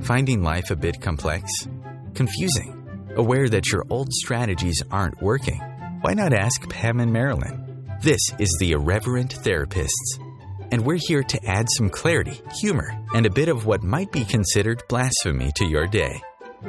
Finding life a bit complex? Confusing? Aware that your old strategies aren't working? Why not ask Pam and Marilyn? This is the Irreverent Therapists, and we're here to add some clarity, humor, and a bit of what might be considered blasphemy to your day.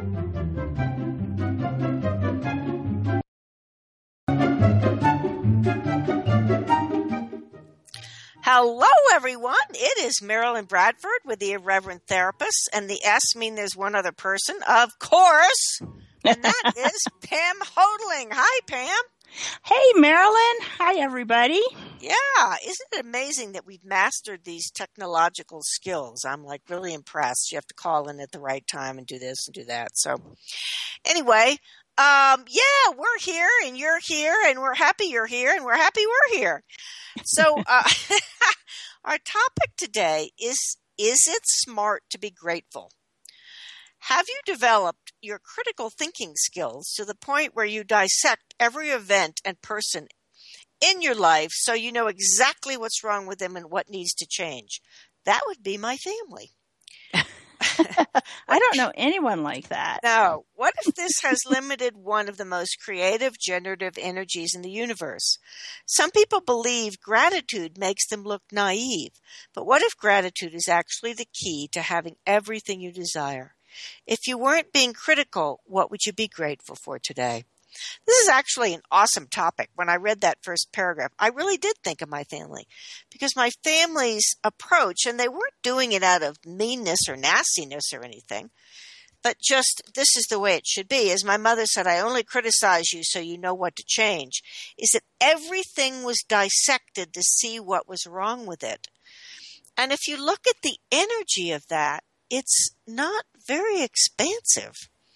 Hello, everyone. It is Marilyn Bradford with the Irreverent Therapists, and the S mean there's one other person, of course, and that is Pam Hodling. Hi, Pam. Hey, Marilyn. Hi, everybody. Yeah, isn't it amazing that we've mastered these technological skills? I'm like really impressed. You have to call in at the right time and do this and do that. So anyway, yeah, we're here and you're here and we're happy you're here and we're happy we're here. So our topic today is it smart to be grateful? Have you developed your critical thinking skills to the point where you dissect every event and person in your life so you know exactly what's wrong with them and what needs to change? That would be my family. I don't know anyone like that. No. What if this has limited one of the most creative generative energies in the universe? Some people believe gratitude makes them look naive. But what if gratitude is actually the key to having everything you desire? If you weren't being critical, what would you be grateful for today? This is actually an awesome topic. When I read that first paragraph, I really did think of my family because my family's approach, and they weren't doing it out of meanness or nastiness or anything, but just this is the way it should be. As my mother said, I only criticize you so you know what to change, is that everything was dissected to see what was wrong with it. And if you look at the energy of that, it's not very expansive.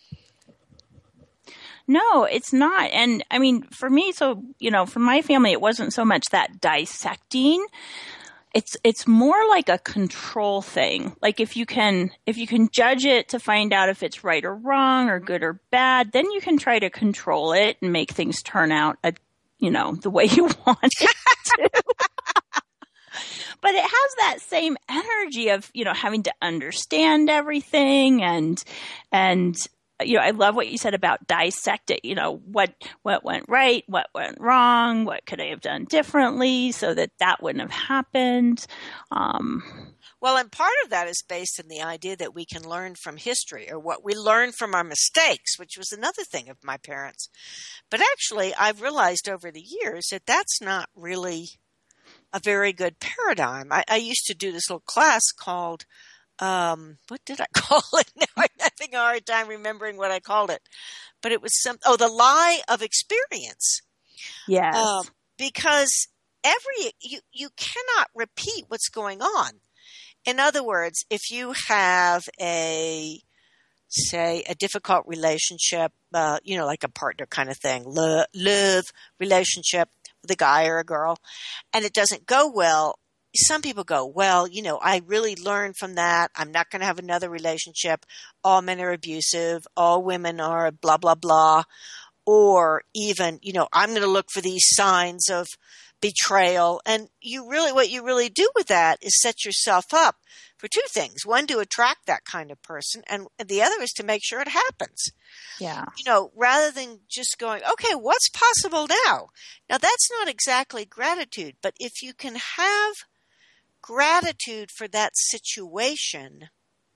No, it's not. And I mean, for me, so, for my family, it wasn't so much that dissecting. It's more like a control thing. Like if you can judge it to find out if it's right or wrong or good or bad, then you can try to control it and make things turn out, the way you want it to. But it has that same energy of, having to understand everything and I love what you said about dissect it, what went right, what went wrong, what could I have done differently so that wouldn't have happened. Well, and part of that is based in the idea that we can learn from history or what we learn from our mistakes, which was another thing of my parents. But actually, I've realized over the years that that's not really a very good paradigm. I used to do this little class called what did I call it? Now I'm having a hard time remembering what I called it. But it was the lie of experience. Yes. Because you cannot repeat what's going on. In other words, if you have a difficult relationship, like a partner kind of thing, love relationship with a guy or a girl, and it doesn't go well, some people go, well, I really learned from that. I'm not going to have another relationship. All men are abusive. All women are blah, blah, blah. Or even, I'm going to look for these signs of betrayal. And what you really do with that is set yourself up for two things. One, to attract that kind of person. And the other is to make sure it happens. Yeah. Rather than just going, okay, what's possible now? Now, that's not exactly gratitude. But if you can have gratitude for that situation,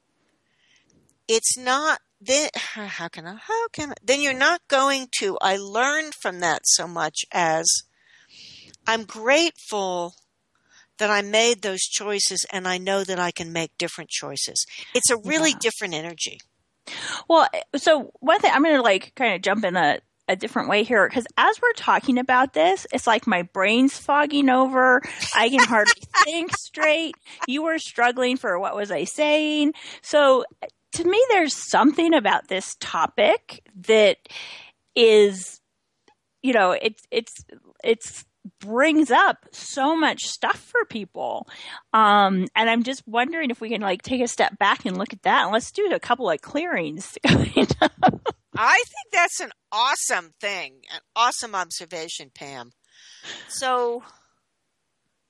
it's not then how can I then you're not going to I learned from that so much as I'm grateful that I made those choices and I know that I can make different choices. It's a really different energy. Well, so one thing I'm going to kind of jump in a different way here, because as we're talking about this, it's like my brain's fogging over. I can hardly think straight. You were struggling for what was I saying. So to me, there's something about this topic that is, it's brings up so much stuff for people. And I'm just wondering if we can take a step back and look at that, and let's do a couple of clearings. I think that's an awesome thing, an awesome observation, Pam. So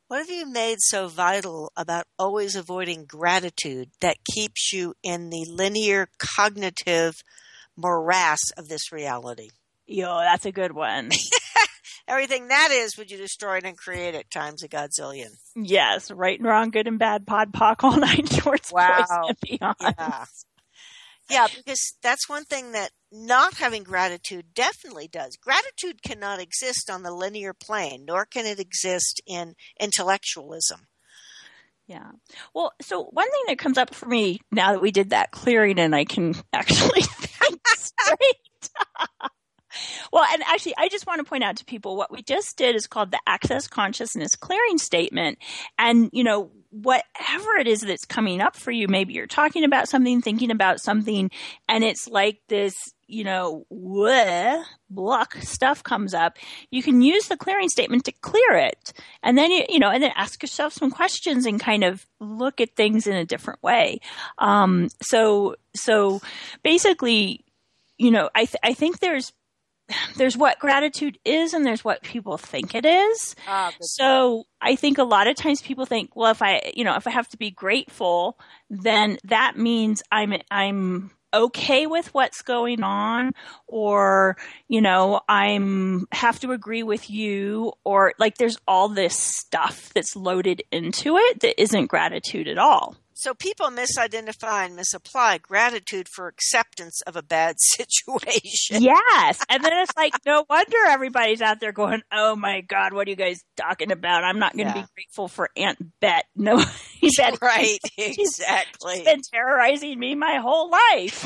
What have you made so vital about always avoiding gratitude that keeps you in the linear cognitive morass of this reality? Yo, that's a good one. Everything that is, would you destroy it and create it times a godzillion? Yes, right and wrong, good and bad, pod, poc, all nine shorts, Wow. boys and beyond. Yeah. Yeah, because that's one thing that not having gratitude definitely does. Gratitude cannot exist on the linear plane, nor can it exist in intellectualism. Yeah. Well, so one thing that comes up for me now that we did that clearing and I can actually think straight. Well, and actually, I just want to point out to people what we just did is called the Access Consciousness Clearing Statement. And, you know, whatever it is that's coming up for you, maybe you're talking about something, thinking about something, and it's like this, you know, block stuff comes up. You can use the clearing statement to clear it. And then, you know, and then ask yourself some questions and kind of look at things in a different way. So basically, you know, I think there's what gratitude is and there's what people think it is. So I think a lot of times people think, well, if I have to be grateful, then that means I'm okay with what's going on, or, you know, have to agree with you, or like there's all this stuff that's loaded into it that isn't gratitude at all. So people misidentify and misapply gratitude for acceptance of a bad situation. Yes. And then it's like, no wonder everybody's out there going, oh my God, what are you guys talking about? I'm not going to be grateful for Aunt Bet. No, right, exactly. She's been terrorizing me my whole life.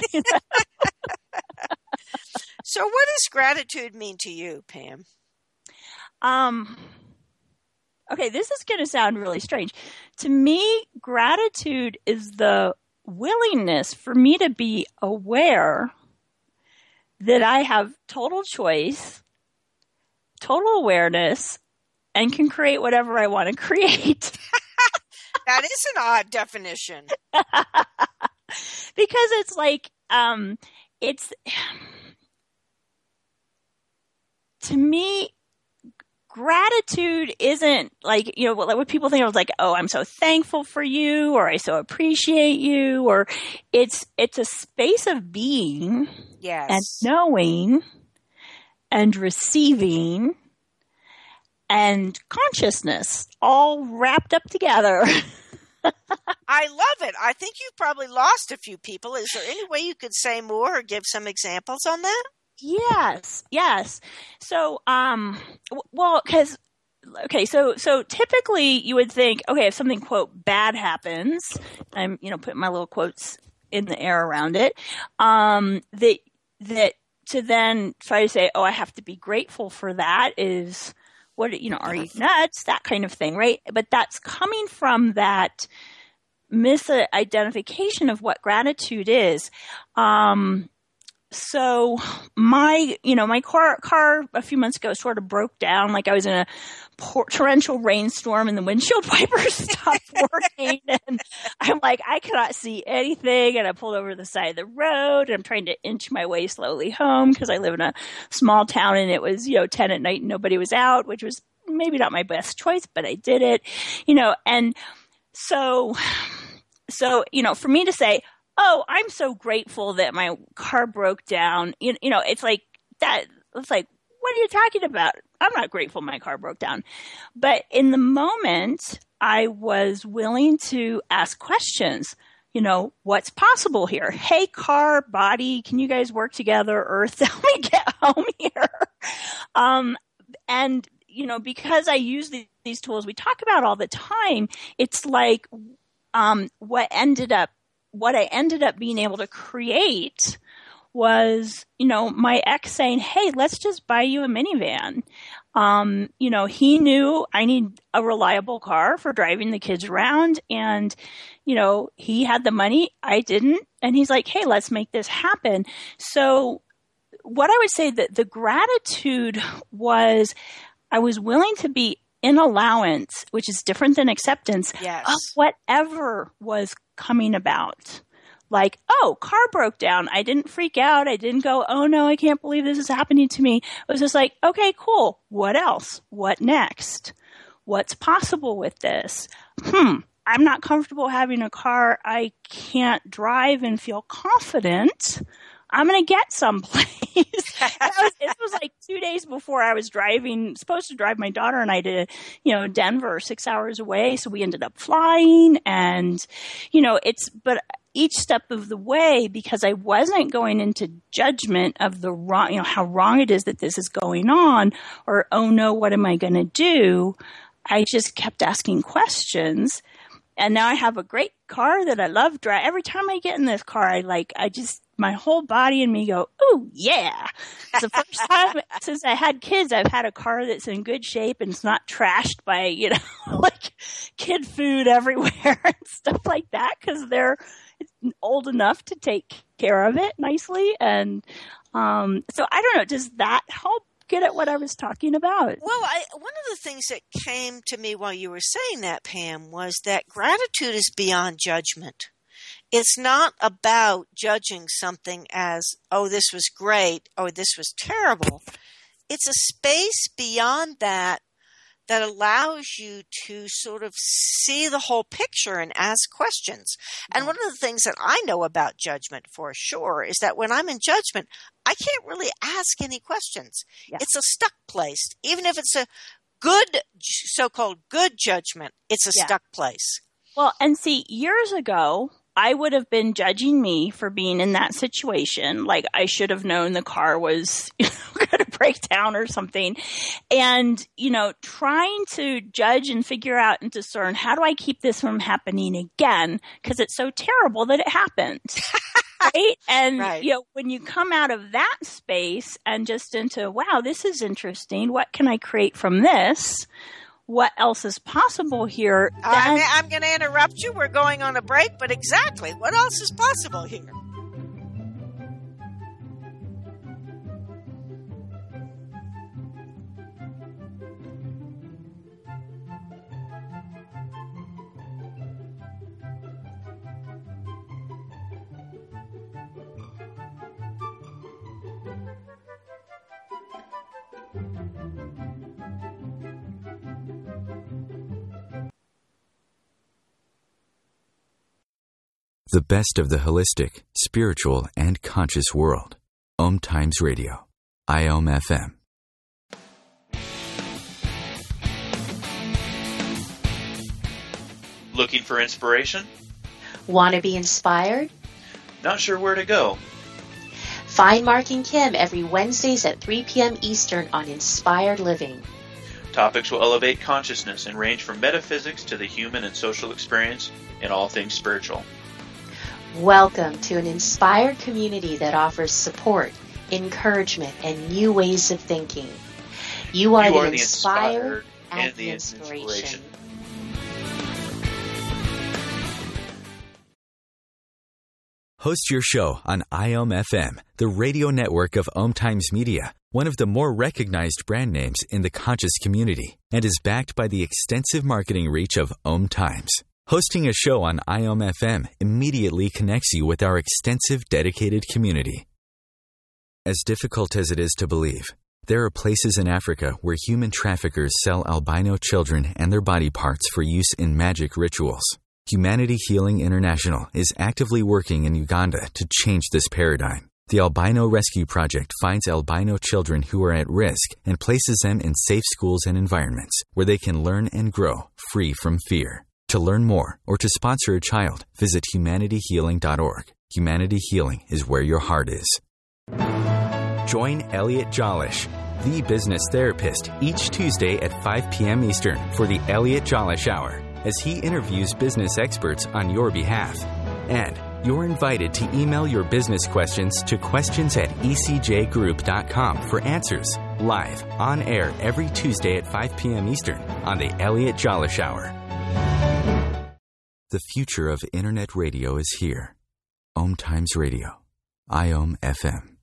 So what does gratitude mean to you, Pam? Okay, this is going to sound really strange. To me, gratitude is the willingness for me to be aware that I have total choice, total awareness, and can create whatever I want to create. That is an odd definition. Because it's like, to me, gratitude isn't like, you know, what people think of like, oh, I'm so thankful for you, or I so appreciate you, or it's a space of being and knowing and receiving and consciousness all wrapped up together. I love it. I think you've probably lost a few people. Is there any way you could say more or give some examples on that? Yes. So, so typically you would think, okay, if something, quote, bad happens, I'm, you know, putting my little quotes in the air around it, that to then try to say, oh, I have to be grateful for that is what, you know, are you nuts? That kind of thing, right? But that's coming from that misidentification of what gratitude is. So my car a few months ago sort of broke down. Like I was in a torrential rainstorm and the windshield wipers stopped working. And I'm like, I cannot see anything. And I pulled over to the side of the road and I'm trying to inch my way slowly home because I live in a small town and it was, 10 at night and nobody was out, which was maybe not my best choice, but I did it, and so, for me to say, oh, I'm so grateful that my car broke down. It's like that. It's like, what are you talking about? I'm not grateful my car broke down. But in the moment, I was willing to ask questions. What's possible here? Hey, car, body, can you guys work together? Earth, help me get home here. And, because I use these tools we talk about all the time, it's like what I ended up being able to create was, my ex saying, hey, let's just buy you a minivan. He knew I need a reliable car for driving the kids around and, he had the money, I didn't. And he's like, hey, let's make this happen. So what I would say that the gratitude was I was willing to be in allowance, which is different than acceptance, of whatever was coming about. Like, oh, car broke down. I didn't freak out. I didn't go, oh no, I can't believe this is happening to me. It was just like, okay, cool. What else? What next? What's possible with this? I'm not comfortable having a car I can't drive and feel confident. I'm going to get someplace. It was like 2 days before I was supposed to drive my daughter and I to, Denver, 6 hours away. So we ended up flying and, but each step of the way, because I wasn't going into judgment of the wrong, how wrong it is that this is going on, or, oh no, what am I going to do? I just kept asking questions. And now I have a great car that I love driving. Every time I get in this car, my whole body and me go, ooh, yeah. It's the first time since I had kids, I've had a car that's in good shape and it's not trashed by, like kid food everywhere and stuff like that, because they're old enough to take care of it nicely. And so I don't know, does that help get at what I was talking about? Well, one of the things that came to me while you were saying that, Pam, was that gratitude is beyond judgment. It's not about judging something as, oh, this was great, or this was terrible. It's a space beyond that allows you to sort of see the whole picture and ask questions. And one of the things that I know about judgment for sure is that when I'm in judgment, I can't really ask any questions. Yeah. It's a stuck place. Even if it's a good, so-called good judgment, it's a stuck place. Well, and see, years ago, I would have been judging me for being in that situation. Like I should have known the car was going to break down or something. And, trying to judge and figure out and discern, how do I keep this from happening again? Because it's so terrible that it happened. Right? And, when you come out of that space and just into, wow, this is interesting. What can I create from this? What else is possible here? I'm going to interrupt you. We're going on a break, but exactly. What else is possible here? The best of the holistic, spiritual, and conscious world. Om Times Radio. IOM FM. Looking for inspiration? Want to be inspired? Not sure where to go? Find Mark and Kim every Wednesdays at 3 p.m. Eastern on Inspired Living. Topics will elevate consciousness and range from metaphysics to the human and social experience and all things spiritual. Welcome to an inspired community that offers support, encouragement, and new ways of thinking. You are the inspired and the inspiration. Host your show on IOM FM, the radio network of Om Times Media, one of the more recognized brand names in the conscious community, and is backed by the extensive marketing reach of Om Times. Hosting a show on IOM FM immediately connects you with our extensive dedicated community. As difficult as it is to believe, there are places in Africa where human traffickers sell albino children and their body parts for use in magic rituals. Humanity Healing International is actively working in Uganda to change this paradigm. The Albino Rescue Project finds albino children who are at risk and places them in safe schools and environments where they can learn and grow free from fear. To learn more or to sponsor a child, visit humanityhealing.org. Humanity Healing is where your heart is. Join Elliot Jolish, the business therapist, each Tuesday at 5 p.m. Eastern for the Elliot Jolish Hour, as he interviews business experts on your behalf. And you're invited to email your business questions to questions@ecjgroup.com for answers, live, on air every Tuesday at 5 p.m. Eastern on the Elliot Jolish Hour. The future of Internet radio is here. Om Times Radio. IOM FM.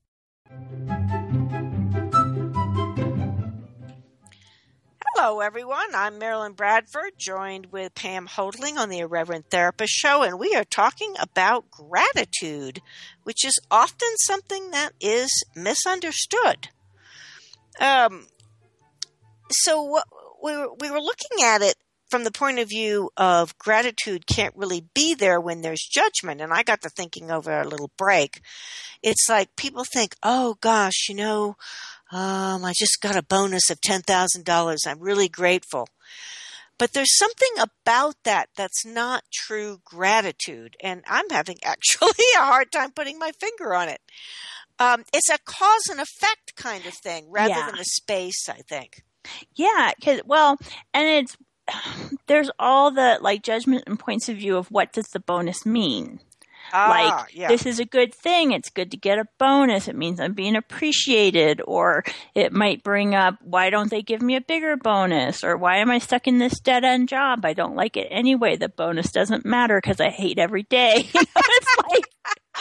Hello, everyone. I'm Marilyn Bradford, joined with Pam Hodling on the Irreverent Therapist Show, and we are talking about gratitude, which is often something that is misunderstood. So we were looking at it from the point of view of gratitude can't really be there when there's judgment. And I got to thinking over our little break. It's like people think, oh gosh, I just got a bonus of $10,000. I'm really grateful. But there's something about that that's not true gratitude. And I'm having actually a hard time putting my finger on it. It's a cause and effect kind of thing rather than a space, I think. Yeah. And there's all the like judgment and points of view of what does the bonus mean? This is a good thing. It's good to get a bonus. It means I'm being appreciated. Or it might bring up, why don't they give me a bigger bonus? Or why am I stuck in this dead-end job? I don't like it anyway. The bonus doesn't matter because I hate every day. It's like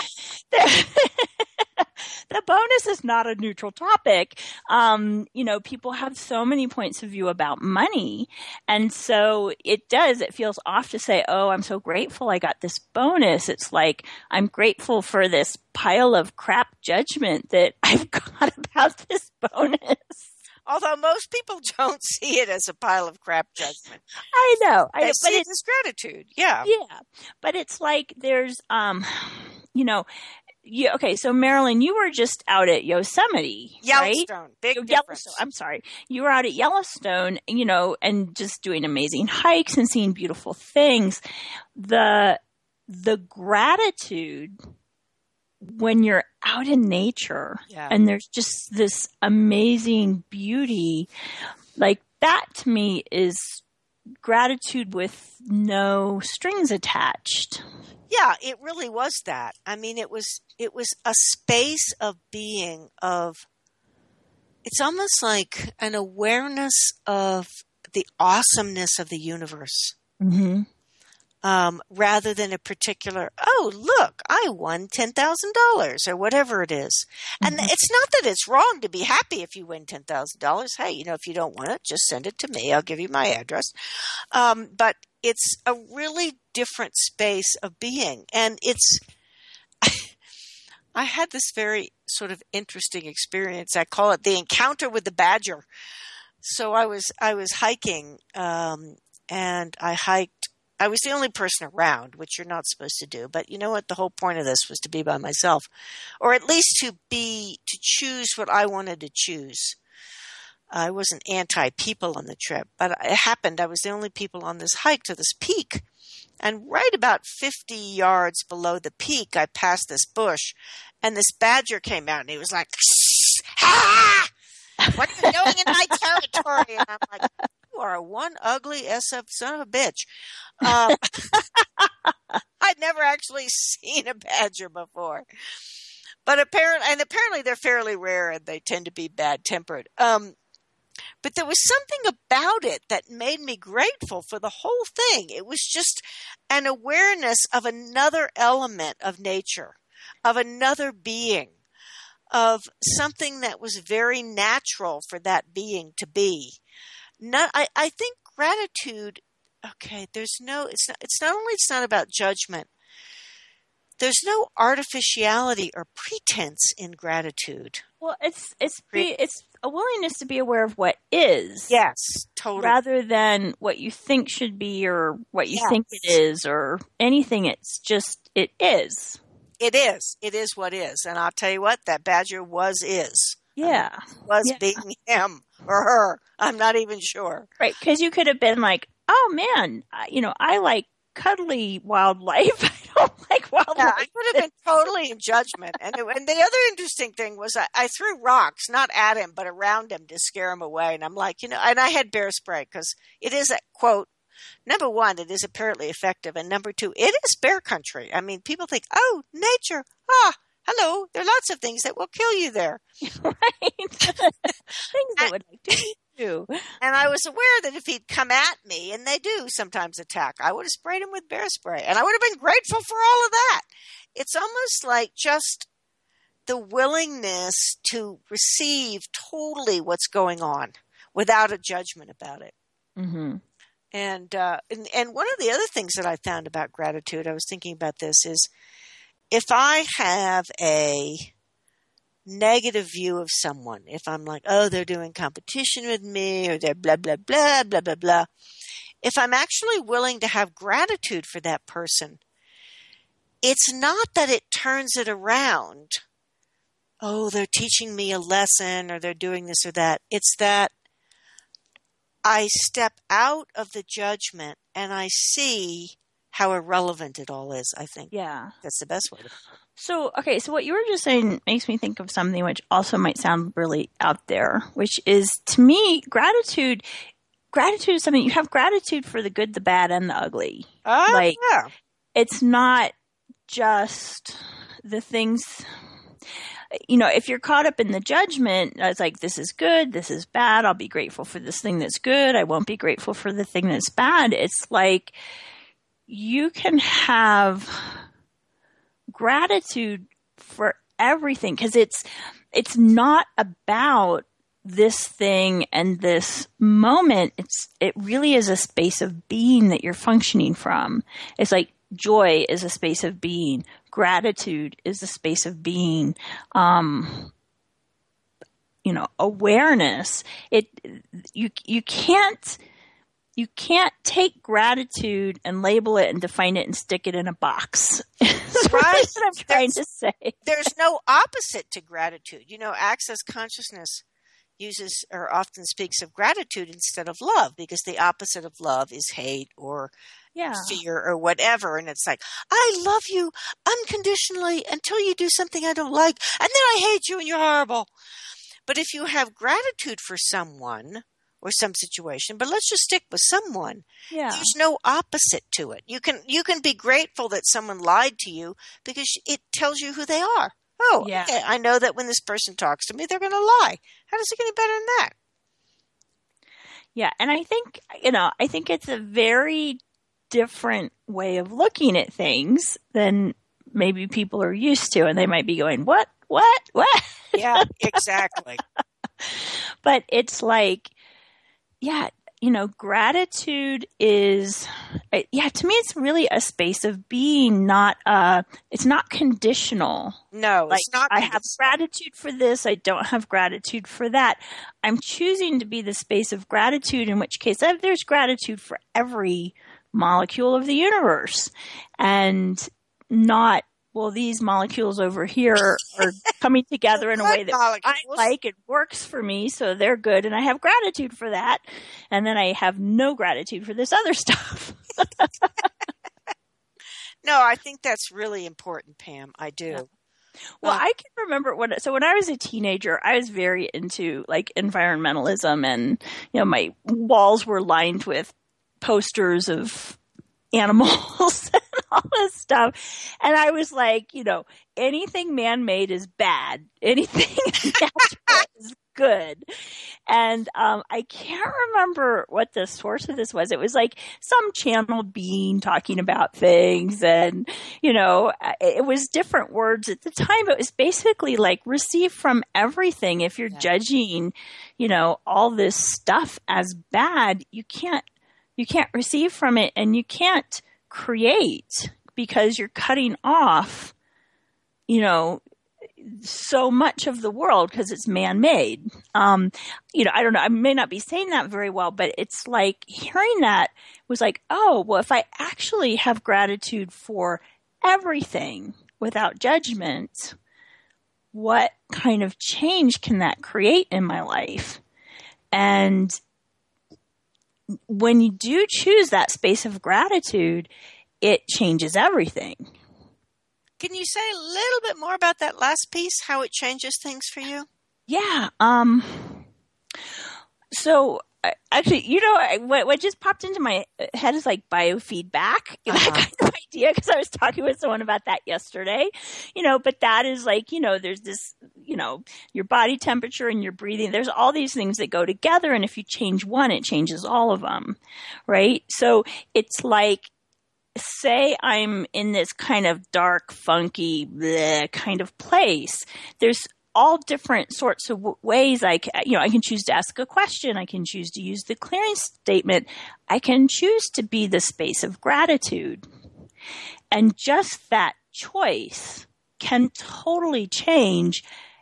the bonus is not a neutral topic. People have so many points of view about money. And so it feels off to say, oh, I'm so grateful I got this bonus. It's like, I'm grateful for this pile of crap judgment that I've got about this bonus. Although most people don't see it as a pile of crap judgment. I know. They see it as gratitude. Yeah. Yeah. But it's like there's, okay, so Marilyn, you were just out at Yosemite, Yellowstone, right? Big difference. I'm sorry. You were out at Yellowstone, and just doing amazing hikes and seeing beautiful things. The gratitude when you're out in nature and there's just this amazing beauty, like that to me is gratitude with no strings attached. Yeah, it really was that. I mean, it was a space of being it's almost like an awareness of the awesomeness of the universe. Mm-hmm. Rather than a particular, oh, look, I won $10,000 or whatever it is. And it's not that it's wrong to be happy if you win $10,000. Hey, if you don't want it, just send it to me. I'll give you my address. But it's a really different space of being. And I had this very sort of interesting experience. I call it the encounter with the badger. So I was hiking, and I hiked. I was the only person around, which you're not supposed to do. But you know what? The whole point of this was to be by myself, or at least to choose what I wanted to choose. I wasn't anti-people on the trip, but it happened. I was the only people on this hike to this peak. And right about 50 yards below the peak, I passed this bush, and this badger came out, and he was like, "Ha! What are you doing in my territory?" And I'm like, "You are one ugly SF son of a bitch." I'd never actually seen a badger before, but apparently they're fairly rare, and they tend to be bad-tempered. But there was something about it that made me grateful for the whole thing. It was just an awareness of another element of nature, of another being, of something that was very natural for that being to be. I think gratitude, okay, it's not only it's not about judgment. There's no artificiality or pretense in gratitude. Well, it's a willingness to be aware of what is. Yes, totally. Rather than what you think should be or what you think it is or anything. It's just, it is. It is. It is what is. And I'll tell you what, that badger is. Yeah. Being him or her. I'm not even sure. Right. Because you could have been like, oh man, I like cuddly wildlife. I don't like wildlife. Yeah, I could have been totally in judgment. And the other interesting thing was I threw rocks, not at him, but around him to scare him away. And I'm like, and I had bear spray because it is a quote. Number one, it is apparently effective. And number two, it is bear country. I mean, people think, oh, nature. Hello. There are lots of things that will kill you there. Right. Things that would like to eat you. And I was aware that if he'd come at me, and they do sometimes attack, I would have sprayed him with bear spray. And I would have been grateful for all of that. It's almost like just the willingness to receive totally what's going on without a judgment about it. Mm-hmm. And one of the other things that I found about gratitude, I was thinking about this, is if I have a negative view of someone, if I'm like, oh, they're doing competition with me, or they're blah, blah, blah, blah, blah, blah, if I'm actually willing to have gratitude for that person, it's not that it turns it around. Oh, they're teaching me a lesson, or they're doing this or that. It's that I step out of the judgment and I see how irrelevant it all is, I think. Yeah. That's the best way to. So what you were just saying makes me think of something which also might sound really out there, which is, to me, gratitude is something you have gratitude for the good, the bad, and the ugly. Yeah. It's not just the things, if you're caught up in the judgment, it's like, this is good, this is bad, I'll be grateful for this thing that's good, I won't be grateful for the thing that's bad. It's like you can have gratitude for everything, because it's not about this thing and this moment. It really is a space of being that you're functioning from. It's like joy is a space of being. Gratitude is a space of being. Awareness. You can't take gratitude and label it and define it and stick it in a box. That's right. what I'm trying to say. There's no opposite to gratitude. Access consciousness uses or often speaks of gratitude instead of love, because the opposite of love is hate or fear or whatever. And it's like, I love you unconditionally until you do something I don't like, and then I hate you and you're horrible. But if you have gratitude for someone or some situation, but let's just stick with someone, there's no opposite to it. You can be grateful that someone lied to you because it tells you who they are. Oh, okay, I know that when this person talks to me, they're going to lie. How does it get any better than that? Yeah, and I think, it's a very different way of looking at things than maybe people are used to, and they might be going, what? Yeah, exactly. But it's like, gratitude is, to me, it's really a space of being, it's not conditional. No, it's not conditional. I have gratitude for this, I don't have gratitude for that. I'm choosing to be the space of gratitude, in which case there's gratitude for every molecule of the universe, and not, well, these molecules over here are coming together in a way that I like. It works for me, so they're good, and I have gratitude for that. And then I have no gratitude for this other stuff. No, I think that's really important, Pam. I do. Yeah. Well, I can remember when I was a teenager, I was very into environmentalism, and my walls were lined with posters of animals and all this stuff. And I was like, anything man-made is bad. Anything natural is good. And I can't remember what the source of this was. It was like some channeled being talking about things, and, it was different words at the time. It was basically like, receive from everything. If you're judging, all this stuff as bad, you can't receive from it, and you can't create, because you're cutting off, so much of the world because it's man-made. I don't know, I may not be saying that very well, but it's like hearing that was like, oh, well, if I actually have gratitude for everything without judgment, what kind of change can that create in my life? And when you do choose that space of gratitude, it changes everything. Can you say a little bit more about that last piece, how it changes things for you? Yeah. So actually, what just popped into my head is like biofeedback, that kind of idea, because I was talking with someone about that yesterday, but that is like, there's this, your body temperature and your breathing, there's all these things that go together. And if you change one, it changes all of them. Right. So it's like, say I'm in this kind of dark, funky, bleh kind of place. There's all different sorts of ways I can choose to ask a question. I can choose to use the clearing statement. I can choose to be the space of gratitude. And just that choice can totally change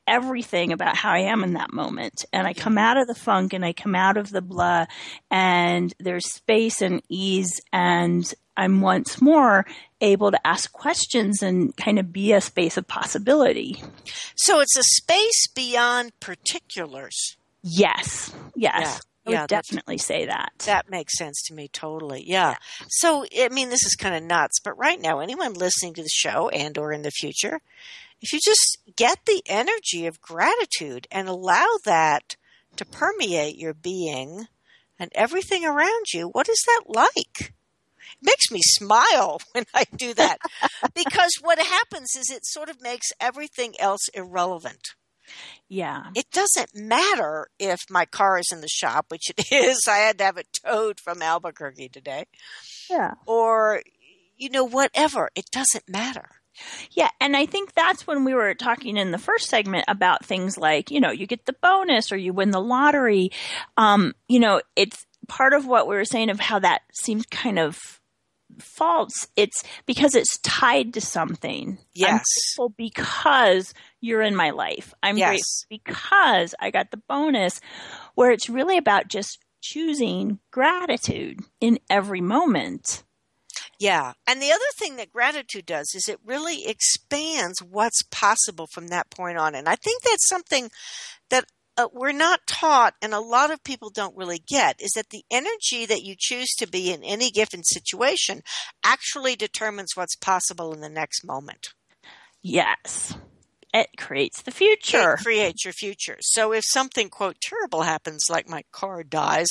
everything about how I am in that moment. And I come out of the funk and I come out of the blah, and there's space and ease, and I'm once more able to ask questions and kind of be a space of possibility. So it's a space beyond particulars. Yes. I would definitely say that. That makes sense to me totally. Yeah. So, I mean, this is kind of nuts, but right now, anyone listening to the show and or in the future, if you just get the energy of gratitude and allow that to permeate your being and everything around you, what is that like? It makes me smile when I do that because what happens is it sort of makes everything else irrelevant. Yeah. It doesn't matter if my car is in the shop, which it is. I had to have it towed from Albuquerque today. Yeah. Or, whatever. It doesn't matter. Yeah. And I think that's when we were talking in the first segment about things like, you get the bonus or you win the lottery. It's part of what we were saying of how that seems kind of false. It's because it's tied to something. Yes. I'm grateful because you're in my life. I'm grateful because I got the bonus, where it's really about just choosing gratitude in every moment. Yeah. And the other thing that gratitude does is it really expands what's possible from that point on. And I think that's something that we're not taught, and a lot of people don't really get, is that the energy that you choose to be in any given situation actually determines what's possible in the next moment. Yes. It creates the future. It creates your future. So if something, quote, terrible happens, like my car dies,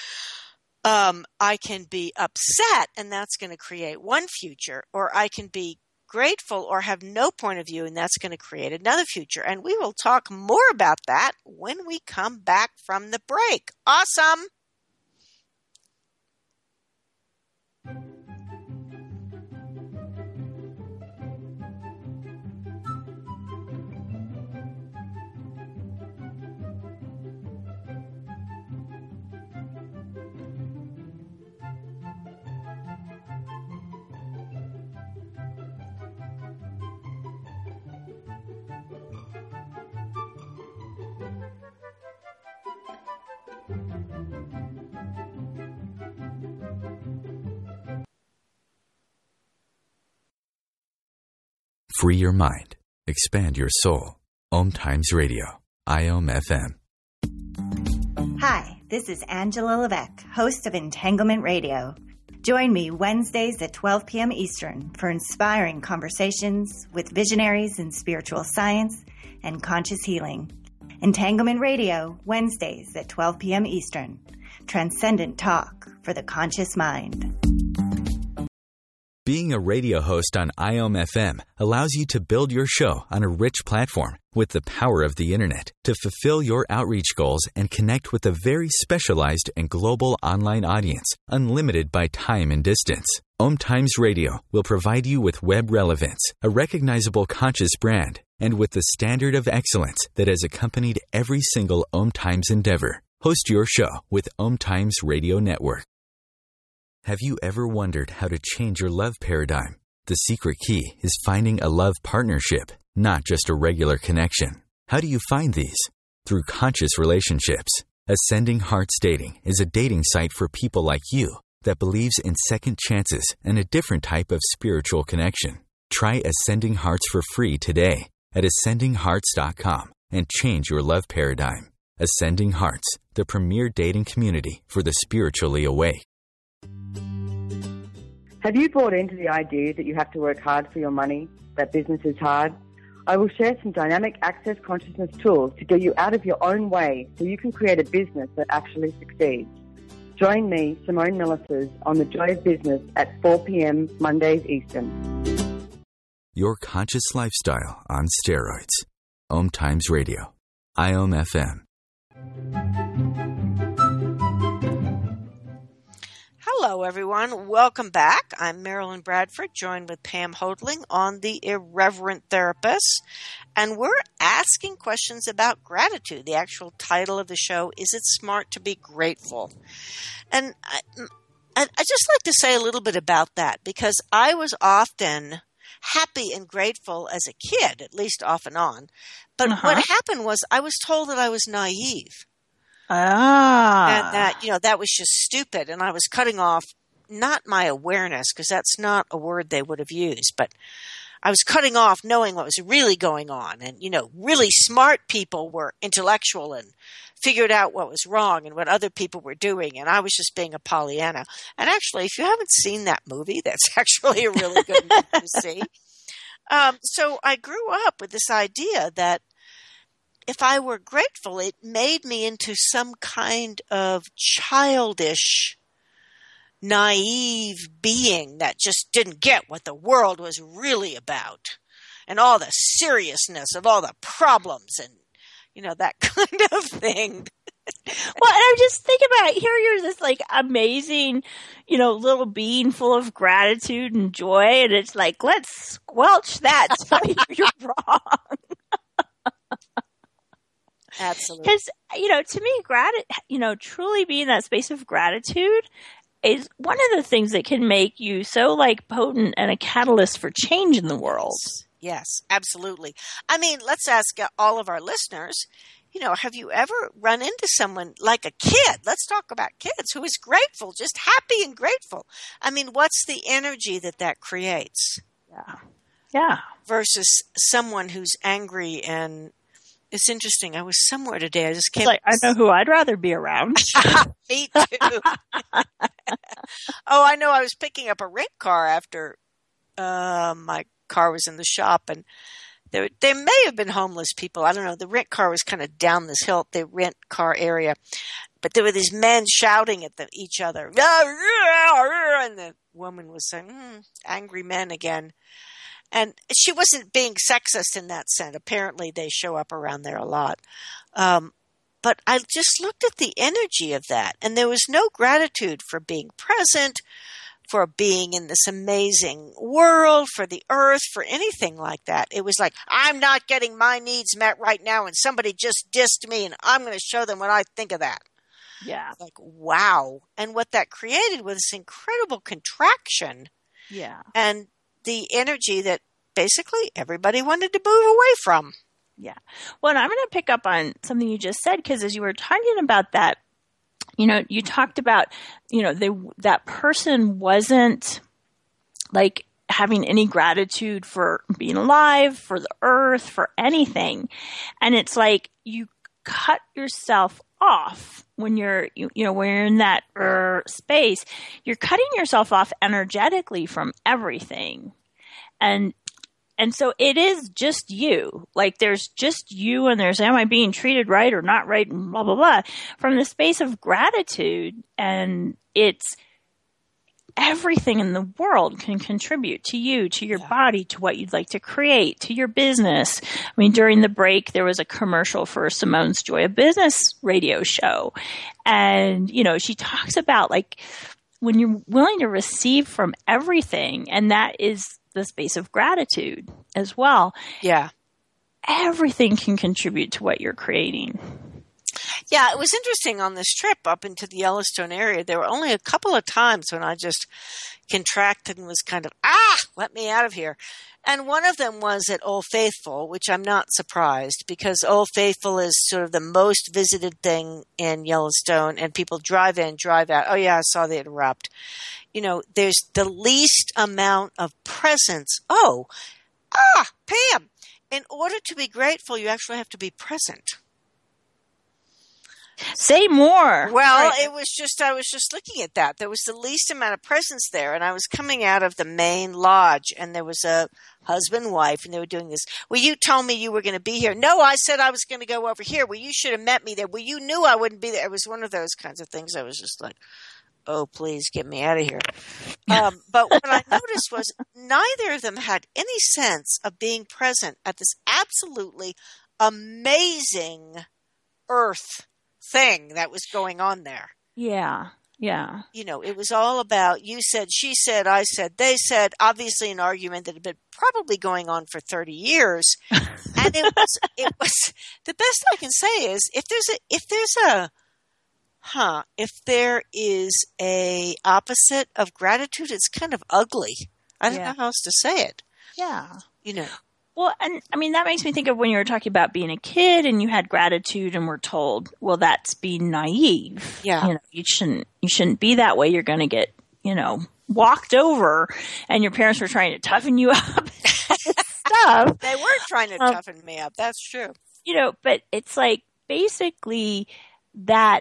I can be upset, and that's going to create one future, or I can be grateful or have no point of view, and that's going to create another future. And we will talk more about that when we come back from the break. Awesome. Free your mind. Expand your soul. Om Times Radio. IOM FM. Hi, this is Angela Levesque, host of Entanglement Radio. Join me Wednesdays at 12 p.m. Eastern for inspiring conversations with visionaries in spiritual science and conscious healing. Entanglement Radio, Wednesdays at 12 p.m. Eastern. Transcendent talk for the conscious mind. Being a radio host on IOM FM allows you to build your show on a rich platform with the power of the internet to fulfill your outreach goals and connect with a very specialized and global online audience, unlimited by time and distance. Om Times Radio will provide you with web relevance, a recognizable conscious brand, and with the standard of excellence that has accompanied every single Om Times endeavor. Host your show with Om Times Radio Network. Have you ever wondered how to change your love paradigm? The secret key is finding a love partnership, not just a regular connection. How do you find these? Through conscious relationships. Ascending Hearts Dating is a dating site for people like you that believes in second chances and a different type of spiritual connection. Try Ascending Hearts for free today at ascendinghearts.com and change your love paradigm. Ascending Hearts, the premier dating community for the spiritually awake. Have you bought into the idea that you have to work hard for your money, that business is hard? I will share some dynamic access consciousness tools to get you out of your own way so you can create a business that actually succeeds. Join me, Simone Millisers, on The Joy of Business at 4 p.m. Mondays Eastern. Your conscious lifestyle on steroids. Om Times Radio. IOM FM. Hello, everyone. Welcome back. I'm Marilyn Bradford, joined with Pam Hodling on The Irreverent Therapist. And we're asking questions about gratitude. The actual title of the show, Is It Smart to Be Grateful? And I just like to say a little bit about that, because I was often happy and grateful as a kid, at least off and on. But what happened was I was told that I was naive. And that, that was just stupid. And I was cutting off not my awareness, because that's not a word they would have used, but I was cutting off knowing what was really going on. And, really smart people were intellectual and figured out what was wrong and what other people were doing. And I was just being a Pollyanna. And actually, if you haven't seen that movie, that's actually a really good movie to see. So I grew up with this idea that if I were grateful, it made me into some kind of childish, naive being that just didn't get what the world was really about and all the seriousness of all the problems and, that kind of thing. Well, and I'm just thinking about it. Here you're this like amazing, little being full of gratitude and joy. And it's like, let's squelch that. So you're wrong. Absolutely. Because, to me, truly being that space of gratitude is one of the things that can make you so like potent and a catalyst for change in the world. Yes, absolutely. I mean, let's ask all of our listeners, have you ever run into someone like a kid? Let's talk about kids who is grateful, just happy and grateful. I mean, what's the energy that creates? Yeah. Versus someone who's angry and it's interesting. I was somewhere today. I just came. I know who I'd rather be around. Me too. Oh, I know. I was picking up a rent car after my car was in the shop, and there may have been homeless people. I don't know. The rent car was kind of down this hill, the rent car area, but there were these men shouting at each other, and the woman was saying, "Angry men again." And she wasn't being sexist in that sense. Apparently they show up around there a lot. But I just looked at the energy of that. And there was no gratitude for being present, for being in this amazing world, for the earth, for anything like that. It was like, I'm not getting my needs met right now, and somebody just dissed me, and I'm going to show them what I think of that. Yeah. Like, wow. And what that created was this incredible contraction. Yeah. And the energy that basically everybody wanted to move away from. Yeah. Well, and I'm going to pick up on something you just said, because as you were talking about that, you talked about, that person wasn't like having any gratitude for being alive, for the earth, for anything. And it's like you cut yourself off when you're, when you're in that space. You're cutting yourself off energetically from everything. And so it is just you. Like there's just you, and there's, am I being treated right or not right, and blah, blah, blah. From the space of gratitude, and it's everything in the world can contribute to you, to your body, to what you'd like to create, to your business. I mean, during the break, there was a commercial for Simone's Joy of Business radio show. And, she talks about like when you're willing to receive from everything, and that is the space of gratitude as well. Yeah. Everything can contribute to what you're creating. Yeah, it was interesting on this trip up into the Yellowstone area. There were only a couple of times when I just contracted and was kind of, let me out of here. And one of them was at Old Faithful, which I'm not surprised, because Old Faithful is sort of the most visited thing in Yellowstone, and people drive in, drive out. Oh yeah, I saw the erupt. There's the least amount of presence. Pam, in order to be grateful, you actually have to be present. Say more. Well, I was just looking at that. There was the least amount of presence there, and I was coming out of the main lodge, and there was a husband, wife, and they were doing this. Well, you told me you were going to be here. No, I said I was going to go over here. Well, you should have met me there. Well, you knew I wouldn't be there. It was one of those kinds of things. I was just like, oh, please get me out of here. But what I noticed was neither of them had any sense of being present at this absolutely amazing earth thing that was going on there. Yeah. Yeah. It was all about you said, she said, I said, they said, obviously an argument that had been probably going on for 30 years. And it was the best I can say is if there is a opposite of gratitude, it's kind of ugly. I don't know how else to say it. Yeah. You know. Well, and I mean, that makes me think of when you were talking about being a kid and you had gratitude and were told, well, that's being naive. Yeah. You know, you shouldn't be that way. You're going to get, walked over, and your parents were trying to toughen you up. Stuff. They were trying to toughen me up. That's true. But it's like basically that,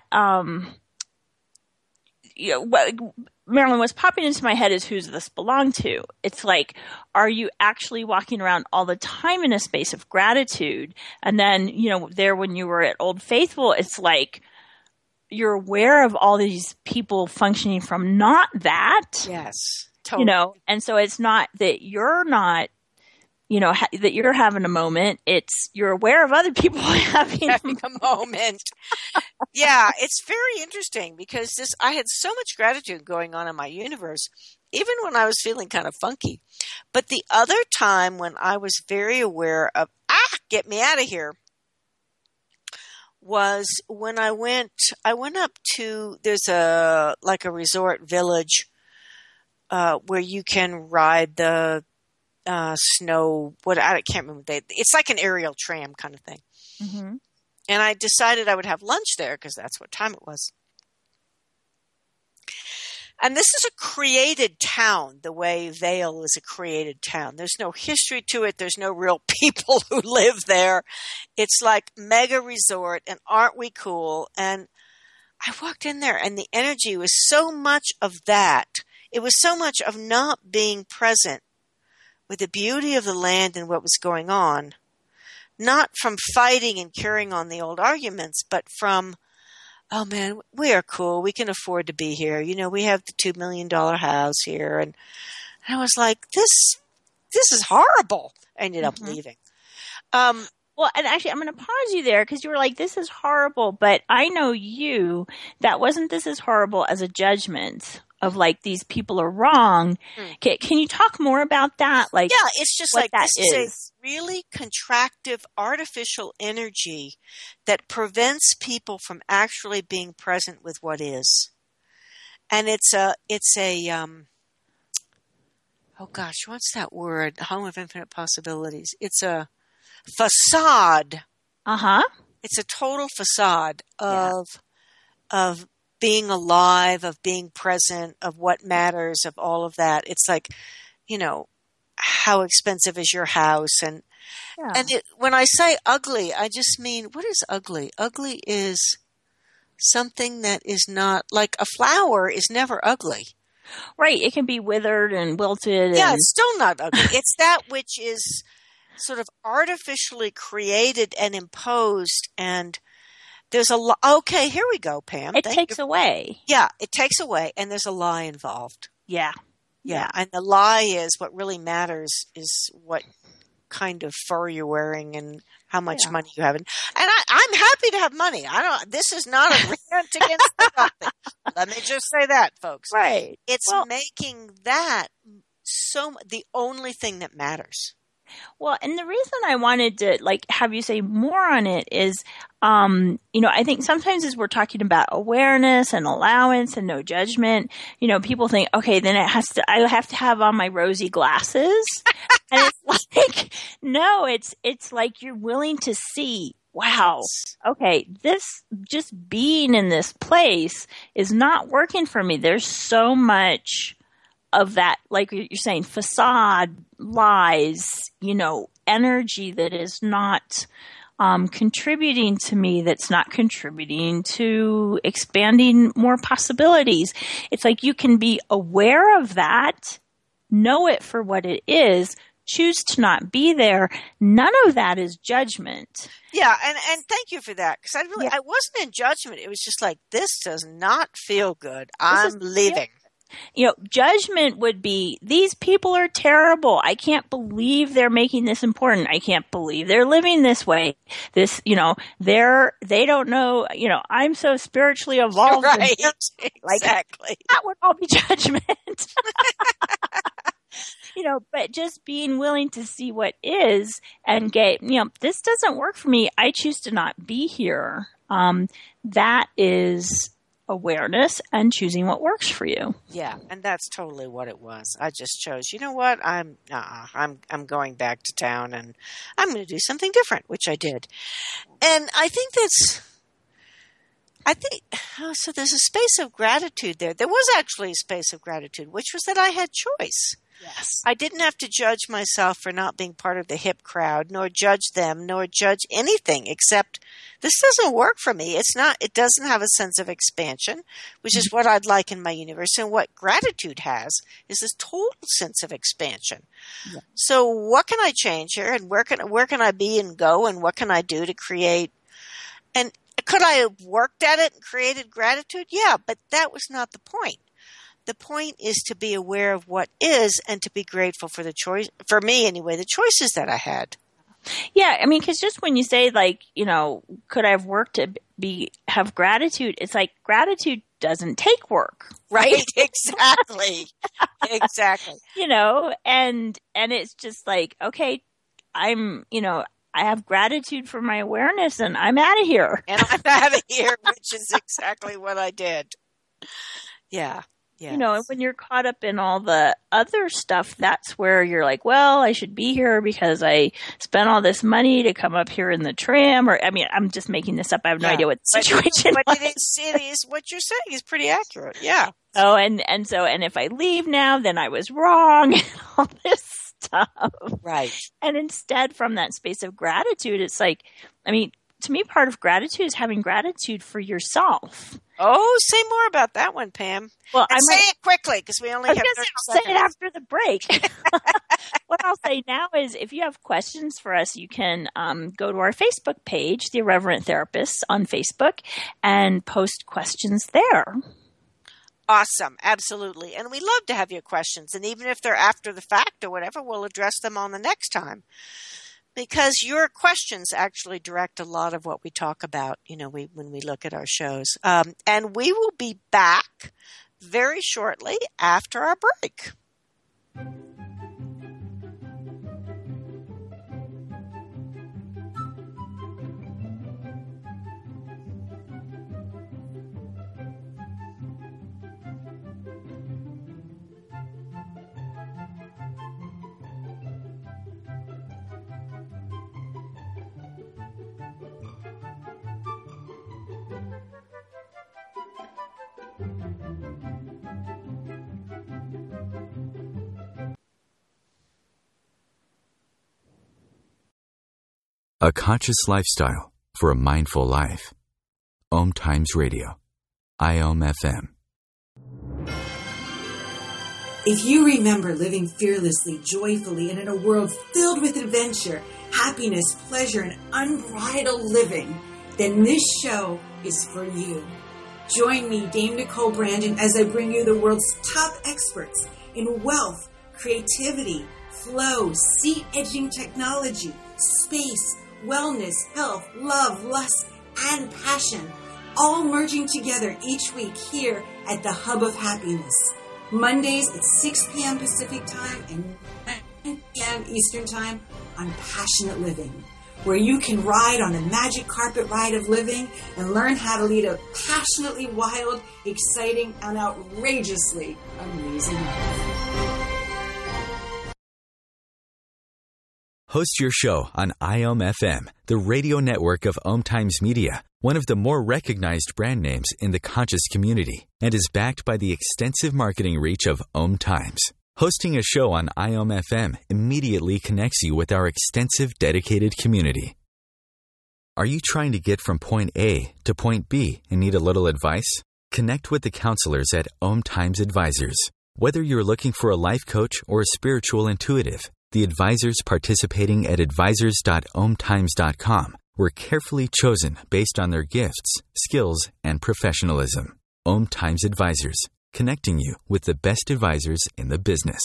what Marilyn was popping into my head is, who's this belong to? It's like, are you actually walking around all the time in a space of gratitude? And then, there when you were at Old Faithful, it's like you're aware of all these people functioning from not that. Yes, totally. And so it's not that you're not, that you're having a moment. It's you're aware of other people having a moment. Yeah, it's very interesting because I had so much gratitude going on in my universe, even when I was feeling kind of funky. But the other time when I was very aware of, get me out of here, was when I went up to, there's a resort village where you can ride the snow, I can't remember. It's like an aerial tram kind of thing. Mm-hmm. And I decided I would have lunch there because that's what time it was. And this is a created town, the way Vail is a created town. There's no history to it. There's no real people who live there. It's like mega resort, and aren't we cool? And I walked in there, and the energy was so much of that. It was so much of not being present with the beauty of the land and what was going on. Not from fighting and carrying on the old arguments, but from, oh man, we are cool. We can afford to be here. We have the $2 million house here. And I was like, this is horrible. I ended up leaving. Well, and actually, I'm going to pause you there because you were like, this is horrible. But I know that wasn't this is horrible as a judgment of like, these people are wrong. Can you talk more about that? Like, yeah, it's just like this is a really contractive artificial energy that prevents people from actually being present with what is. And it's a oh gosh, what's that word? Home of infinite possibilities. It's a facade. It's a total facade of being alive, of being present, of what matters, of all of that. It's like, how expensive is your house? And when I say ugly, I just mean, what is ugly? Ugly is something that is not, like a flower is never ugly. Right. It can be withered and wilted. Yeah, it's still not ugly. It's that which is sort of artificially created and imposed, and there's okay, here we go, Pam. It takes away. Yeah, it takes away, and there's a lie involved. Yeah. And the lie is what really matters is what kind of fur you're wearing and how much money you have. And I'm happy to have money. This is not a rant against nothing. Let me just say that, folks. Right. It's making that the only thing that matters. Well, and the reason I wanted to have you say more on it is, I think sometimes as we're talking about awareness and allowance and no judgment, people think, okay, then I have to have on my rosy glasses. And it's like, no, it's like you're willing to see, wow, okay, this just being in this place is not working for me. There's so much of that, like you're saying, facade, lies, energy that is not contributing to me, that's not contributing to expanding more possibilities. It's like you can be aware of that, know it for what it is, choose to not be there. None of that is judgment. Yeah, and thank you for that, because I wasn't in judgment. It was just like, this does not feel good. I'm leaving. Judgment would be, these people are terrible. I can't believe they're making this important. I can't believe they're living this way. This, they don't know, I'm so spiritually evolved. Right. Exactly. That would all be judgment. But just being willing to see what is and get, this doesn't work for me. I choose to not be here. That is awareness and choosing what works for you. Yeah, and that's totally what it was. I just chose, you know what, I'm going back to town and I'm going to do something different, which I did. And I think so there's a space of gratitude there. There was actually a space of gratitude, which was that I had choice. Yes. I didn't have to judge myself for not being part of the hip crowd, nor judge them, nor judge anything except this doesn't work for me. It doesn't have a sense of expansion, which is what I'd like in my universe. And what gratitude has is this total sense of expansion. Yeah. So what can I change here? And where can I be and go? And what can I do to create? And could I have worked at it and created gratitude? Yeah, but that was not the point. The point is to be aware of what is and to be grateful for the choice, for me anyway, the choices that I had. Yeah, I mean, because just when you say, like, you know, could I have worked to have gratitude? It's like gratitude doesn't take work, right? Exactly. Exactly. You know, and it's just like, okay, I have gratitude for my awareness and I'm out of here. And I'm out of here, which is exactly what I did. Yeah. Yes. You know, and when you're caught up in all the other stuff, that's where you're like, well, I should be here because I spent all this money to come up here in the tram. Or, I mean, I'm just making this up. I have no idea what the situation but it is what you're saying is pretty accurate. Yeah. Oh, and if I leave now, then I was wrong and all this stuff. Right. And instead, from that space of gratitude, it's like, I mean, to me, part of gratitude is having gratitude for yourself. Oh, say more about that one, Pam. Well, say it quickly because we only have 30 seconds. I'll say it after the break. What I'll say now is if you have questions for us, you can go to our Facebook page, The Irreverent Therapists on Facebook, and post questions there. Awesome. Absolutely. And we love to have your questions. And even if they're after the fact or whatever, we'll address them on the next time. Because your questions actually direct a lot of what we talk about, you know, when we look at our shows. And we will be back very shortly after our break. A conscious lifestyle for a mindful life. Om Times Radio. IOM FM. If you remember living fearlessly, joyfully, and in a world filled with adventure, happiness, pleasure, and unbridled living, then this show is for you. Join me, Dame Nicole Brandon, as I bring you the world's top experts in wealth, creativity, flow, sea-edging technology, space, wellness, health, love, lust, and passion, all merging together each week here at the Hub of Happiness. Mondays at 6 p.m. Pacific Time and 9 p.m. Eastern Time on Passionate Living, where you can ride on a magic carpet ride of living and learn how to lead a passionately wild, exciting, and outrageously amazing life. Host your show on IOM FM, the radio network of Om Times Media, one of the more recognized brand names in the conscious community, and is backed by the extensive marketing reach of Om Times. Hosting a show on IOM FM immediately connects you with our extensive dedicated community. Are you trying to get from point A to point B and need a little advice? Connect with the counselors at Om Times Advisors. Whether you're looking for a life coach or a spiritual intuitive, the advisors participating at advisors.omtimes.com were carefully chosen based on their gifts, skills, and professionalism. Om Times Advisors, connecting you with the best advisors in the business.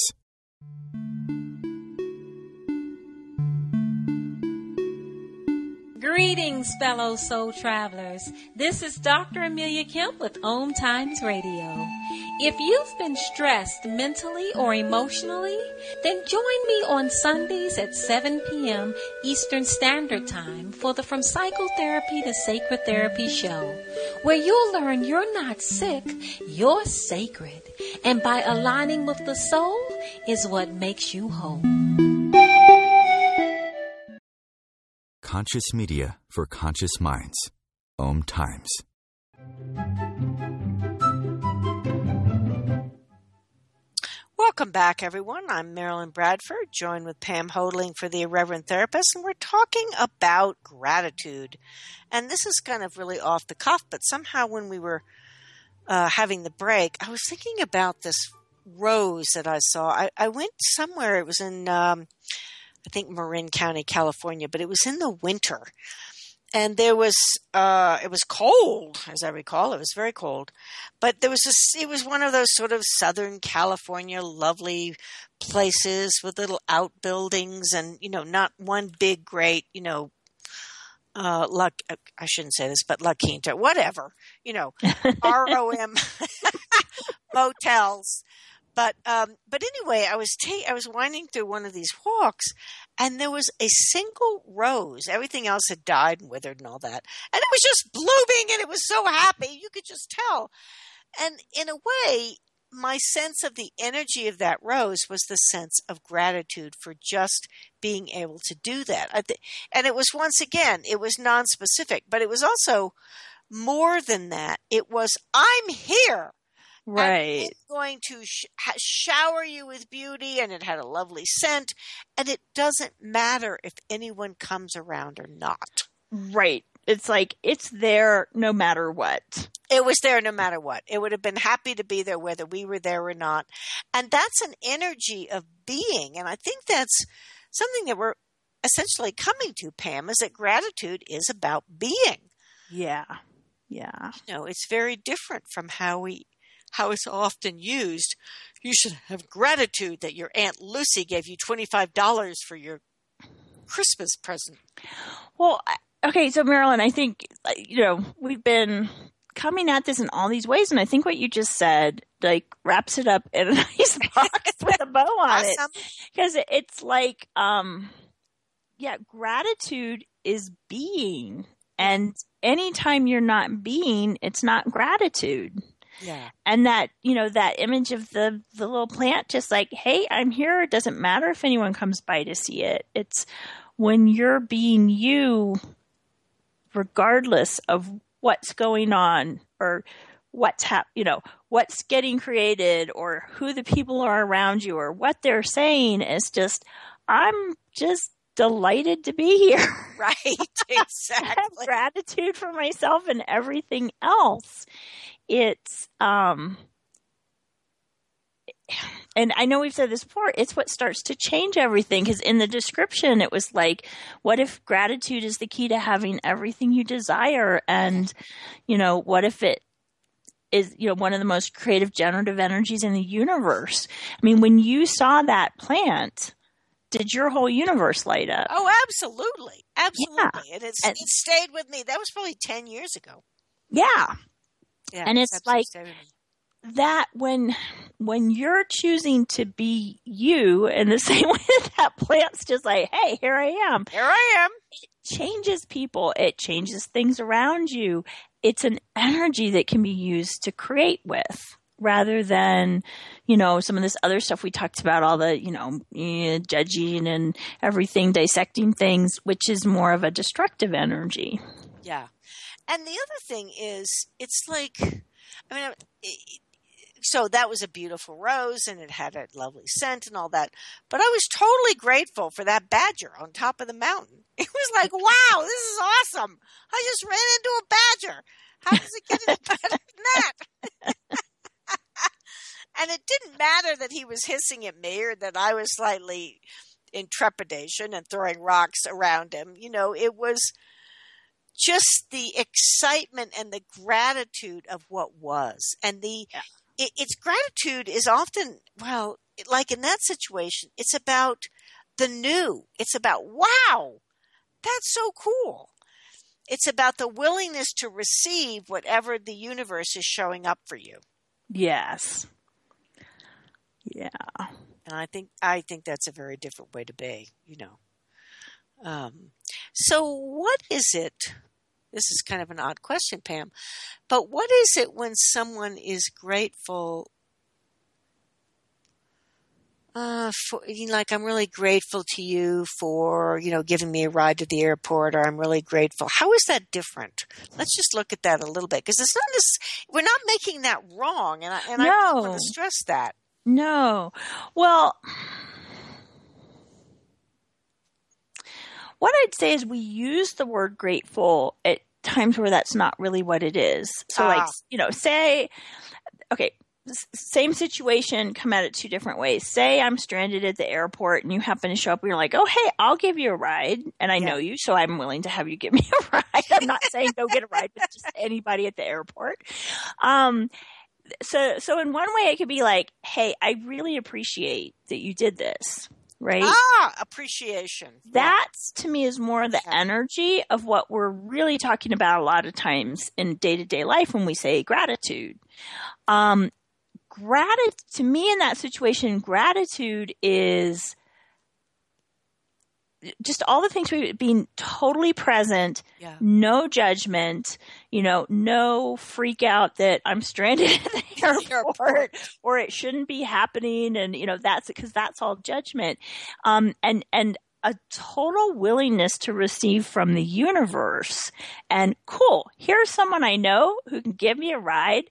Greetings, fellow soul travelers. This is Dr. Amelia Kemp with Om Times Radio. If you've been stressed mentally or emotionally, then join me on Sundays at 7 p.m. Eastern Standard Time for the From Psychotherapy to Sacred Therapy show, where you'll learn you're not sick, you're sacred. And by aligning with the soul is what makes you whole. Conscious media for conscious minds. Om Times. Welcome back, everyone. I'm Marilyn Bradford, joined with Pam Hodling for The Irreverent Therapist, and we're talking about gratitude. And this is kind of really off the cuff, but somehow when we were having the break, I was thinking about this rose that I saw. I went somewhere, it was in, I think, Marin County, California, but it was in the winter. And there was, it was cold, as I recall. It was very cold. But there was it was one of those sort of Southern California lovely places with little outbuildings and, not one big, great, I shouldn't say this, but La Quinta, whatever, ROM motels. But anyway, I was winding through one of these walks, and there was a single rose. Everything else had died and withered and all that. And it was just blooming, and it was so happy. You could just tell. And in a way, my sense of the energy of that rose was the sense of gratitude for just being able to do that. And it was, once again, it was nonspecific, but it was also more than that. It was, I'm here. Right. And it's going to shower you with beauty, and it had a lovely scent, and it doesn't matter if anyone comes around or not. Right. It's like it's there no matter what. It was there no matter what. It would have been happy to be there whether we were there or not. And that's an energy of being, and I think that's something that we're essentially coming to, Pam, is that gratitude is about being. Yeah. Yeah. It's very different from how it's often used. You should have gratitude that your Aunt Lucy gave you $25 for your Christmas present. Well, okay, so Marilyn, I think, we've been coming at this in all these ways, and I think what you just said, wraps it up in a nice box with a bow on it. Because it's like, gratitude is being. And anytime you're not being, it's not gratitude. Yeah. And that, that image of the little plant, just like, hey, I'm here. It doesn't matter if anyone comes by to see it. It's when you're being you, regardless of what's going on or what's what's getting created or who the people are around you or what they're saying, is just, I'm just delighted to be here. Right. Exactly. I have gratitude for myself and everything else. It's, and I know we've said this before, it's what starts to change everything. Because in the description, it was like, what if gratitude is the key to having everything you desire? And, what if it is, one of the most creative, generative energies in the universe? I mean, when you saw that plant, did your whole universe light up? Oh, absolutely. Absolutely. Yeah. And it stayed with me. That was probably 10 years ago. Yeah. Yeah, and it's like that when you're choosing to be you in the same way that plant's just like, hey, here I am. Here I am. It changes people. It changes things around you. It's an energy that can be used to create with, rather than, some of this other stuff we talked about, all the, judging and everything, dissecting things, which is more of a destructive energy. Yeah. And the other thing is, it's like, so that was a beautiful rose, and it had a lovely scent and all that. But I was totally grateful for that badger on top of the mountain. It was like, wow, this is awesome. I just ran into a badger. How does it get any better than that? And it didn't matter that he was hissing at me or that I was slightly in trepidation and throwing rocks around him. It was just the excitement and the gratitude of what was. And its gratitude is often, like in that situation, it's about the new. It's about, wow, that's so cool. It's about the willingness to receive whatever the universe is showing up for you. Yes. Yeah. And I think that's a very different way to be, So what is it? This is kind of an odd question, Pam, but what is it when someone is grateful for, like, I'm really grateful to you for, giving me a ride to the airport, or I'm really grateful. How is that different? Let's just look at that a little bit, because we're not making that wrong. And I want to stress that. No. Well, what I'd say is we use the word grateful at times where that's not really what it is. So say, okay, same situation, come at it two different ways. Say I'm stranded at the airport and you happen to show up and you're like, oh, hey, I'll give you a ride. And I know you, so I'm willing to have you give me a ride. I'm not saying go get a ride with just anybody at the airport. So in one way it could be like, hey, I really appreciate that you did this. Right? Appreciation. That, to me, is more the energy of what we're really talking about a lot of times in day-to-day life when we say gratitude. To me, in that situation, gratitude is just all the things being totally present, no judgment, no freak out that I'm stranded at the airport or it shouldn't be happening. And, that's all judgment. And a total willingness to receive from the universe. And cool, here's someone I know who can give me a ride.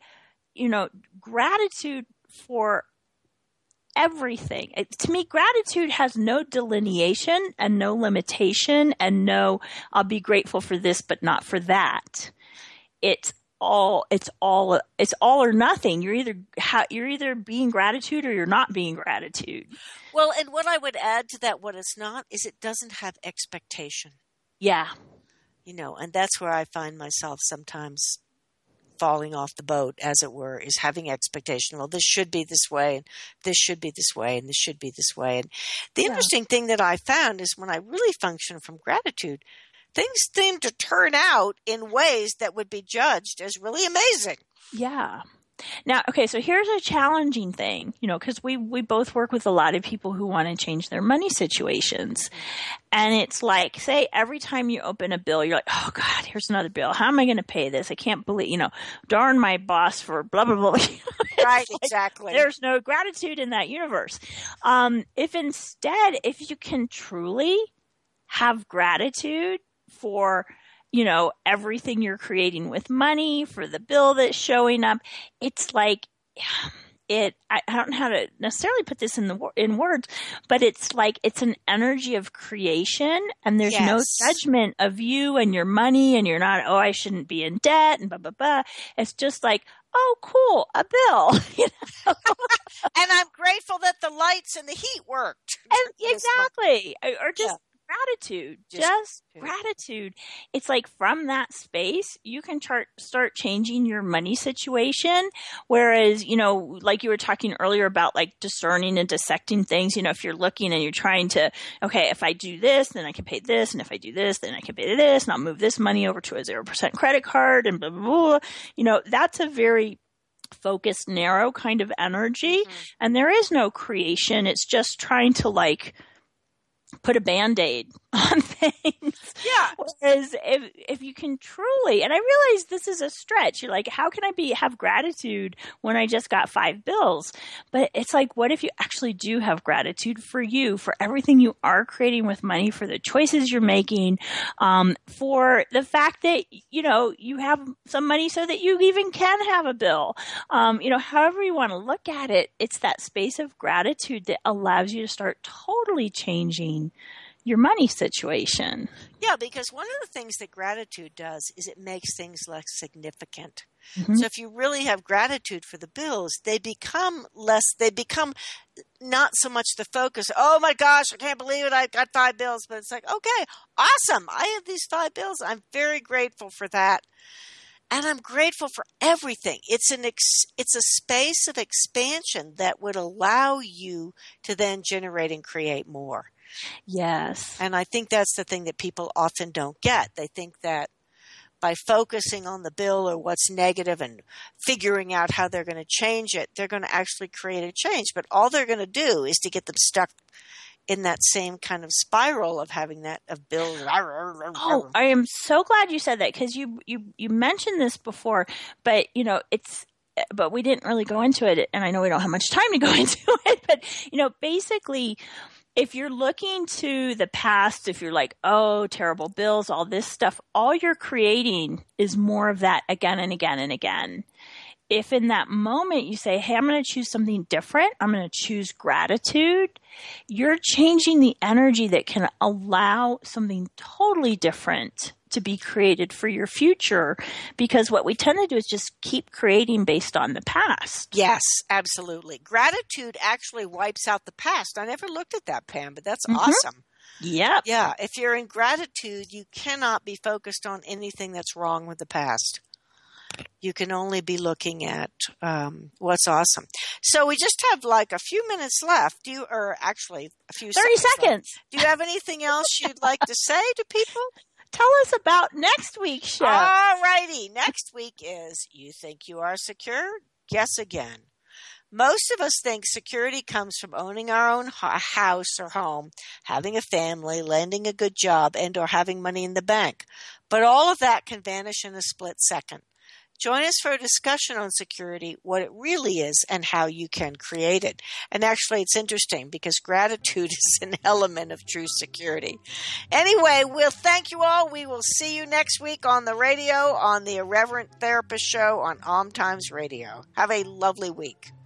Gratitude for everything. To me, gratitude has no delineation and no limitation and no, I'll be grateful for this, but not for that. It's all or nothing. You're either being gratitude or you're not being gratitude. Well, and what I would add to that, what it's not, is it doesn't have expectation. Yeah. And that's where I find myself sometimes falling off the boat, as it were, is having expectation. Well, this should be this way, and this should be this way, and this should be this way. And the interesting thing that I found is when I really function from gratitude, things seem to turn out in ways that would be judged as really amazing. Yeah. Now, okay, so here's a challenging thing, because we both work with a lot of people who want to change their money situations. And it's like, say, every time you open a bill, you're like, oh, God, here's another bill. How am I going to pay this? I can't believe, darn my boss for blah, blah, blah. Right, exactly. There's no gratitude in that universe. If you can truly have gratitude for everything you're creating with money, for the bill that's showing up, it's like I don't know how to necessarily put this in words, but it's like it's an energy of creation, and there's no judgment of you and your money, and you're not, I shouldn't be in debt and blah, blah, blah. It's just like, oh, cool, a bill. And I'm grateful that the lights and the heat worked. Exactly. Or just gratitude, just gratitude. It's like from that space, you can start changing your money situation. Whereas, like you were talking earlier about like discerning and dissecting things, if you're looking and you're trying to, okay, if I do this, then I can pay this. And if I do this, then I can pay this. And I'll move this money over to a 0% credit card and blah, blah, blah. That's a very focused, narrow kind of energy. Mm-hmm. And there is no creation. It's just trying to like put a Band-Aid on things. Yeah. Whereas if you can truly, and I realize this is a stretch, you're like, how can I have gratitude when I just got 5 bills? But it's like, what if you actually do have gratitude for you, for everything you are creating with money, for the choices you're making, for the fact that, you have some money so that you even can have a bill. However you want to look at it, it's that space of gratitude that allows you to start totally changing your money situation. Yeah, because one of the things that gratitude does is it makes things less significant. Mm-hmm. So if you really have gratitude for the bills, they become not so much the focus. Oh my gosh, I can't believe it. I got 5 bills. But it's like, okay, awesome. I have these 5 bills. I'm very grateful for that. And I'm grateful for everything. It's a space of expansion that would allow you to then generate and create more. Yes. And I think that's the thing that people often don't get. They think that, by focusing on the bill or what's negative and figuring out how they're going to change it, they're going to actually create a change. But all they're going to do is to get them stuck in that same kind of spiral of having that of bills. Oh, I am so glad you said that, because you mentioned this before, but but we didn't really go into it, and I know we don't have much time to go into it, but basically, if you're looking to the past, if you're like, oh, terrible bills, all this stuff, all you're creating is more of that again and again and again. If in that moment you say, hey, I'm going to choose something different, I'm going to choose gratitude, you're changing the energy that can allow something totally different to be created for your future, because what we tend to do is just keep creating based on the past. Yes, absolutely. Gratitude actually wipes out the past. I never looked at that, Pam, but that's awesome. Yep. Yeah. If you're in gratitude, you cannot be focused on anything that's wrong with the past. You can only be looking at what's awesome. So we just have like a few minutes left. Actually a few 30 seconds. Left. Do you have anything else you'd like to say to people? Tell us about next week's show. All righty. Next week is You Think You Are Secure? Guess Again. Most of us think security comes from owning our own house or home, having a family, landing a good job, and or having money in the bank. But all of that can vanish in a split second. Join us for a discussion on security, what it really is, and how you can create it. And actually, it's interesting because gratitude is an element of true security. Anyway, we'll thank you all. We will see you next week on the radio, on the Irreverent Therapist Show on Om Times Radio. Have a lovely week.